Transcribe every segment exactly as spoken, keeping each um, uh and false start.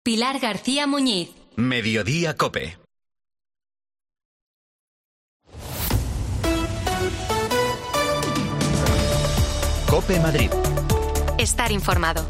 Pilar García Muñiz. Mediodía COPE. COPE Madrid. Estar informado.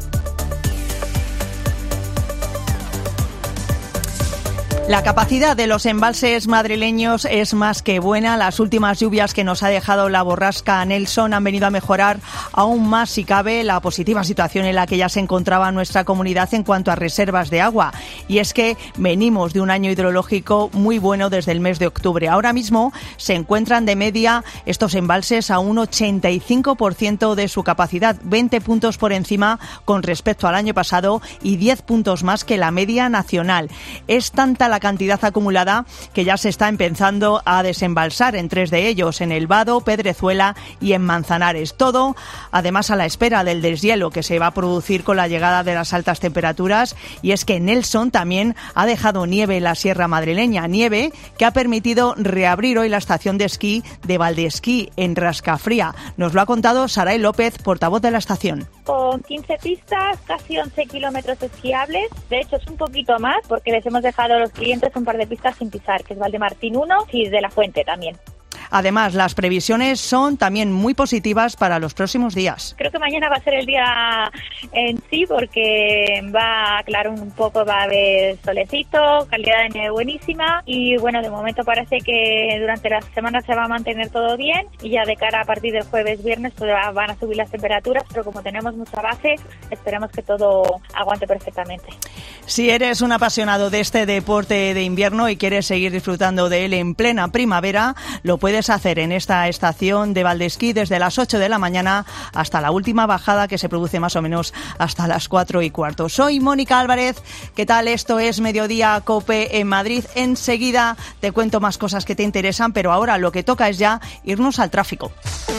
La capacidad de los embalses madrileños es más que buena. Las últimas lluvias que nos ha dejado la borrasca Nelson han venido a mejorar aún más, si cabe, la positiva situación en la que ya se encontraba nuestra comunidad en cuanto a reservas de agua. Y es que venimos de un año hidrológico muy bueno desde el mes de octubre. Ahora mismo se encuentran de media estos embalses a un ochenta y cinco por ciento de su capacidad, veinte puntos por encima con respecto al año pasado y diez puntos más que la media nacional. Es tanta la cantidad acumulada que ya se está empezando a desembalsar en tres de ellos, en El Vado, Pedrezuela y en Manzanares. Todo, además, a la espera del deshielo que se va a producir con la llegada de las altas temperaturas. Y es que Nelson también ha dejado nieve en la sierra madrileña, nieve que ha permitido reabrir hoy la estación de esquí de Valdesquí en Rascafría. Nos lo ha contado Saray López, portavoz de la estación. Con quince pistas, casi once kilómetros esquiables. De hecho, es un poquito más porque les hemos dejado a los clientes un par de pistas sin pisar, que es Valdemartín uno y de la Fuente también. Además, las previsiones son también muy positivas para los próximos días. Creo que mañana va a ser el día en sí, porque va a aclarar un poco, va a haber solecito, calidad de nieve buenísima y bueno, de momento parece que durante la semana se va a mantener todo bien y ya de cara a partir del jueves, viernes pues van a subir las temperaturas, pero como tenemos mucha base, esperamos que todo aguante perfectamente. Si eres un apasionado de este deporte de invierno y quieres seguir disfrutando de él en plena primavera, lo puedes hacer en esta estación de Valdesquí desde las ocho de la mañana hasta la última bajada, que se produce más o menos hasta las cuatro y cuarto. Soy Mónica Álvarez. ¿Qué tal? Esto es Mediodía COPE en Madrid. Enseguida te cuento más cosas que te interesan, pero ahora lo que toca es ya irnos al tráfico.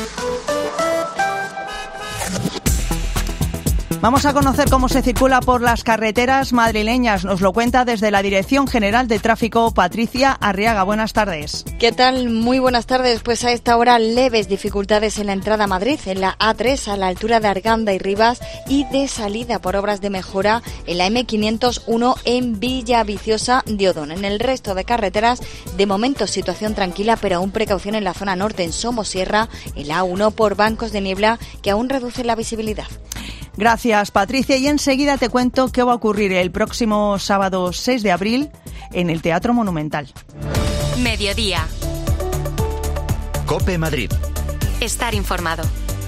Vamos a conocer cómo se circula por las carreteras madrileñas. Nos lo cuenta desde la Dirección General de Tráfico, Patricia Arriaga. Buenas tardes. ¿Qué tal? Muy buenas tardes. Pues a esta hora leves dificultades en la entrada a Madrid, en la A tres a la altura de Arganda y Rivas, y de salida por obras de mejora en la eme quinientos uno en Villaviciosa de Odón. En el resto de carreteras, de momento situación tranquila, pero aún precaución en la zona norte, en Somosierra, en la A uno por bancos de niebla que aún reducen la visibilidad. Gracias, Patricia. Y enseguida te cuento qué va a ocurrir el próximo sábado seis de abril en el Teatro Monumental. Mediodía. COPE Madrid. Estar informado.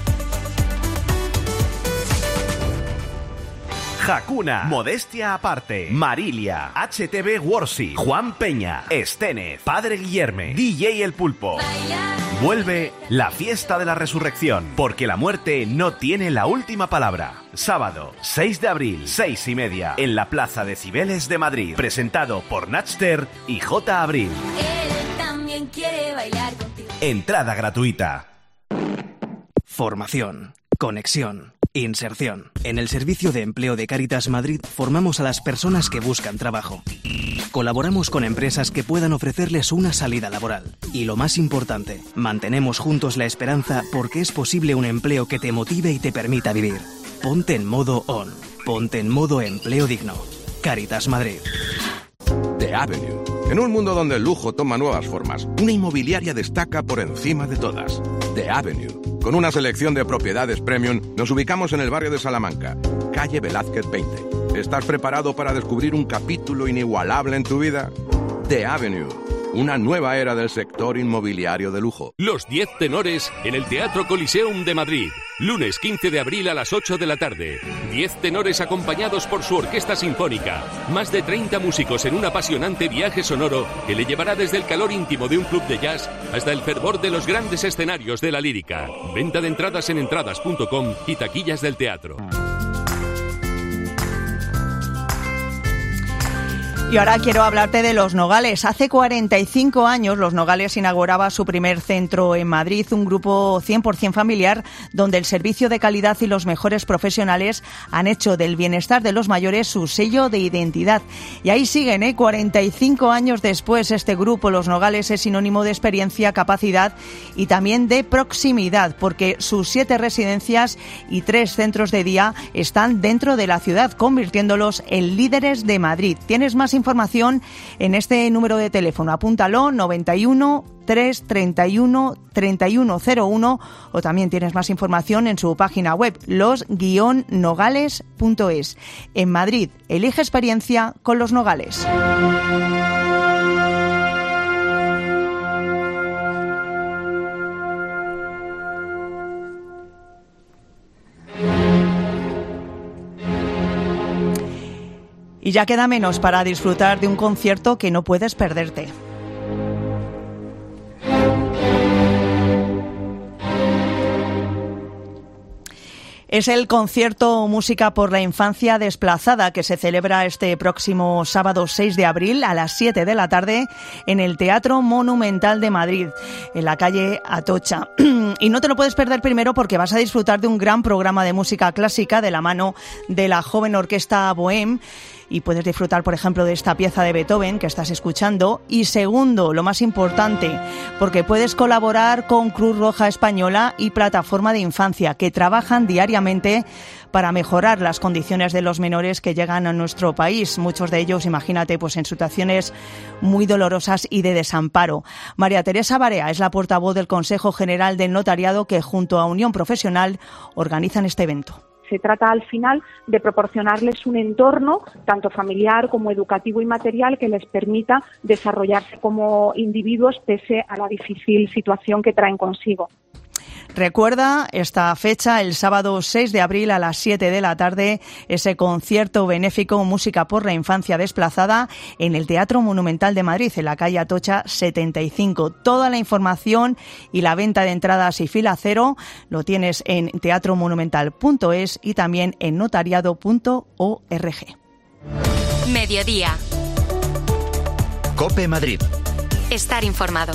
Hakuna, Modestia Aparte, Marilia, H T V Worsi, Juan Peña, Estenez, Padre Guillerme, D J El Pulpo. Vuelve la fiesta de la resurrección, porque la muerte no tiene la última palabra. Sábado, seis de abril, seis y media, en la Plaza de Cibeles de Madrid. Presentado por Natster y J. Abril. Él también quiere bailar contigo. Entrada gratuita. Formación, conexión, inserción. En el Servicio de Empleo de Cáritas Madrid formamos a las personas que buscan trabajo. Colaboramos con empresas que puedan ofrecerles una salida laboral. Y lo más importante, mantenemos juntos la esperanza porque es posible un empleo que te motive y te permita vivir. Ponte en modo on. Ponte en modo empleo digno. Cáritas Madrid. The Avenue. En un mundo donde el lujo toma nuevas formas, una inmobiliaria destaca por encima de todas. The Avenue. Con una selección de propiedades premium, nos ubicamos en el barrio de Salamanca, calle Velázquez veinte. ¿Estás preparado para descubrir un capítulo inigualable en tu vida? The Avenue. Una nueva era del sector inmobiliario de lujo. Los diez tenores en el Teatro Coliseum de Madrid. Lunes quince de abril a las ocho de la tarde. diez tenores acompañados por su orquesta sinfónica. Más de treinta músicos en un apasionante viaje sonoro que le llevará desde el calor íntimo de un club de jazz hasta el fervor de los grandes escenarios de la lírica. Venta de entradas en entradas punto com y taquillas del teatro. Y ahora quiero hablarte de Los Nogales. Hace cuarenta y cinco años Los Nogales inauguraba su primer centro en Madrid, un grupo cien por ciento familiar donde el servicio de calidad y los mejores profesionales han hecho del bienestar de los mayores su sello de identidad. Y ahí siguen, ¿eh? cuarenta y cinco años después, este grupo Los Nogales es sinónimo de experiencia, capacidad y también de proximidad, porque sus siete residencias y tres centros de día están dentro de la ciudad, convirtiéndolos en líderes de Madrid. Tienes más información en este número de teléfono. Apúntalo, noventa y uno, tres, treinta y uno, treinta y uno cero uno, o también tienes más información en su página web, los guion nogales punto es. En Madrid, elige experiencia con Los Nogales. Y ya queda menos para disfrutar de un concierto que no puedes perderte. Es el concierto Música por la Infancia Desplazada, que se celebra este próximo sábado seis de abril a las siete de la tarde en el Teatro Monumental de Madrid, en la calle Atocha. Y no te lo puedes perder, primero porque vas a disfrutar de un gran programa de música clásica de la mano de la joven orquesta Bohème, y puedes disfrutar, por ejemplo, de esta pieza de Beethoven que estás escuchando. Y segundo, lo más importante, porque puedes colaborar con Cruz Roja Española y Plataforma de Infancia, que trabajan diariamente para mejorar las condiciones de los menores que llegan a nuestro país. Muchos de ellos, imagínate, pues en situaciones muy dolorosas y de desamparo. María Teresa Barea es la portavoz del Consejo General del Notariado, que junto a Unión Profesional organizan este evento. Se trata al final de proporcionarles un entorno, tanto familiar como educativo y material, que les permita desarrollarse como individuos pese a la difícil situación que traen consigo. Recuerda esta fecha, el sábado seis de abril a las siete de la tarde, ese concierto benéfico Música por la Infancia Desplazada en el Teatro Monumental de Madrid, en la calle Atocha setenta y cinco. Toda la información y la venta de entradas y fila cero lo tienes en teatro monumental punto es y también en notariado punto org. Mediodía. COPE Madrid. Estar informado.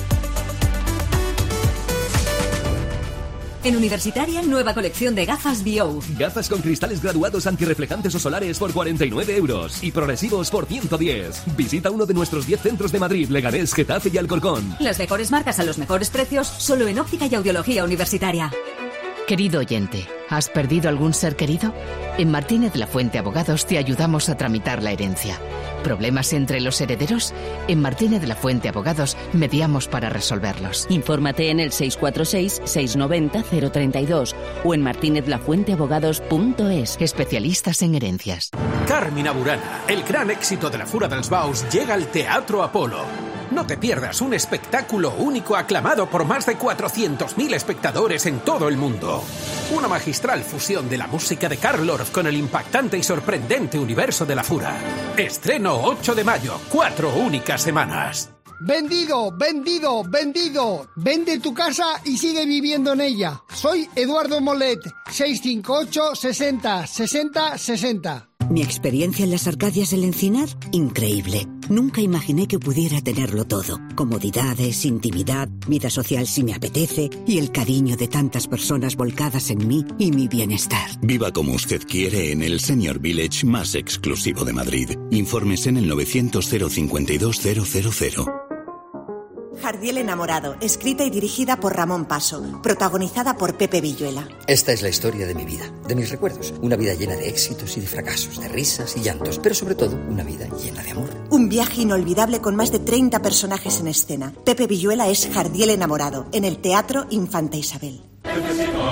En Universitaria, nueva colección de gafas Bio. Gafas con cristales graduados antirreflejantes o solares por cuarenta y nueve euros y progresivos por ciento diez. Visita uno de nuestros diez centros de Madrid, Leganés, Getafe y Alcorcón. Las mejores marcas a los mejores precios, solo en Óptica y Audiología Universitaria. Querido oyente, ¿has perdido algún ser querido? En Martínez Lafuente Abogados te ayudamos a tramitar la herencia. ¿Problemas entre los herederos? En Martínez Lafuente Abogados mediamos para resolverlos. Infórmate en el seis cuatro seis, seis nueve cero, cero tres dos o en martínez lafuente abogados punto es. Especialistas en herencias. Carmina Burana, el gran éxito de la Fura dels Baus, llega al Teatro Apolo. No te pierdas un espectáculo único aclamado por más de cuatrocientos mil espectadores en todo el mundo. Una magistral fusión de la música de Carl Orff con el impactante y sorprendente universo de la Fura. Estreno ocho de mayo, cuatro únicas semanas. Vendido, vendido, vendido. Vende tu casa y sigue viviendo en ella. Soy Eduardo Molet, seis cinco ocho, sesenta, sesenta, sesenta. Mi experiencia en las Arcadias del Encinar, increíble. Nunca imaginé que pudiera tenerlo todo. Comodidades, intimidad, vida social si me apetece y el cariño de tantas personas volcadas en mí y mi bienestar. Viva como usted quiere en el Senior Village más exclusivo de Madrid. Informes en el novecientos, cero cincuenta y dos, cero cero cero. Jardiel enamorado, escrita y dirigida por Ramón Paso, protagonizada por Pepe Villuela. Esta es la historia de mi vida, de mis recuerdos. Una vida llena de éxitos y de fracasos, de risas y llantos, pero sobre todo una vida llena de amor. Un viaje inolvidable con más de treinta personajes en escena. Pepe Villuela es Jardiel enamorado, en el Teatro Infanta Isabel. En Flexicar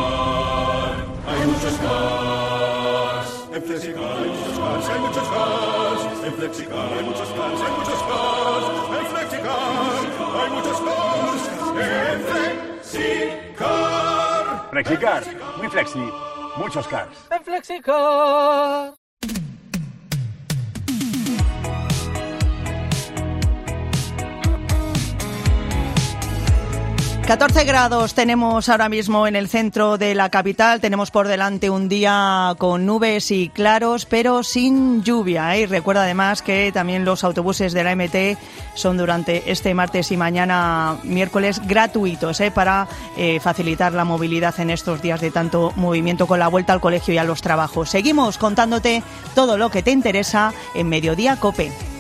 hay muchos cars. En Flexicar hay muchos cars, hay muchos cars. En Flexicar hay muchos cars, hay muchos cars. En Flexicar hay muchos cars. En Flexicar. Flexicar, muy flexi, muchos cars. En Flexicar. catorce grados tenemos ahora mismo en el centro de la capital. Tenemos por delante un día con nubes y claros, pero sin lluvia, ¿eh? Y recuerda además que también los autobuses de la M T son durante este martes y mañana miércoles gratuitos, ¿eh? Para eh, facilitar la movilidad en estos días de tanto movimiento con la vuelta al colegio y a los trabajos. Seguimos contándote todo lo que te interesa en Mediodía COPE.